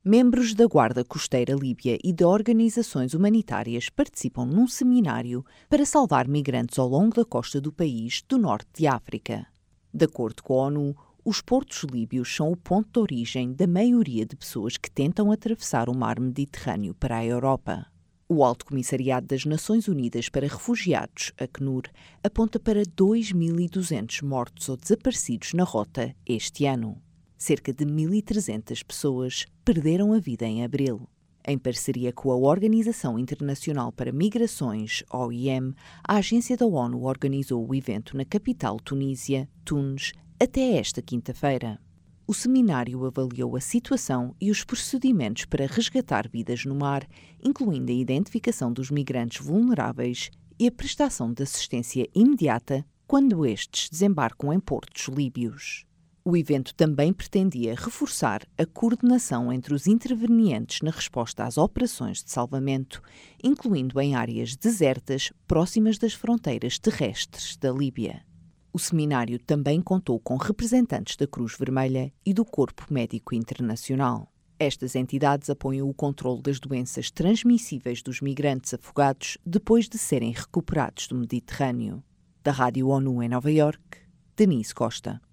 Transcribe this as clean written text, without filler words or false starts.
Membros da Guarda Costeira Líbia e de organizações humanitárias participam num seminário para salvar migrantes ao longo da costa do país do norte de África. De acordo com a ONU, os portos líbios são o ponto de origem da maioria de pessoas que tentam atravessar o mar Mediterrâneo para a Europa. O Alto Comissariado das Nações Unidas para Refugiados, ACNUR, aponta para 2.200 mortos ou desaparecidos na rota este ano. Cerca de 1.300 pessoas perderam a vida em abril. Em parceria com a Organização Internacional para Migrações, OIM, a agência da ONU organizou o evento na capital tunísia, Tunis, até esta quinta-feira. O seminário avaliou a situação e os procedimentos para resgatar vidas no mar, incluindo a identificação dos migrantes vulneráveis e a prestação de assistência imediata quando estes desembarcam em portos líbios. O evento também pretendia reforçar a coordenação entre os intervenientes na resposta às operações de salvamento, incluindo em áreas desertas próximas das fronteiras terrestres da Líbia. O seminário também contou com representantes da Cruz Vermelha e do Corpo Médico Internacional. Estas entidades apoiam o controle das doenças transmissíveis dos migrantes afogados depois de serem recuperados do Mediterrâneo. Da Rádio ONU em Nova Iorque, Denise Costa.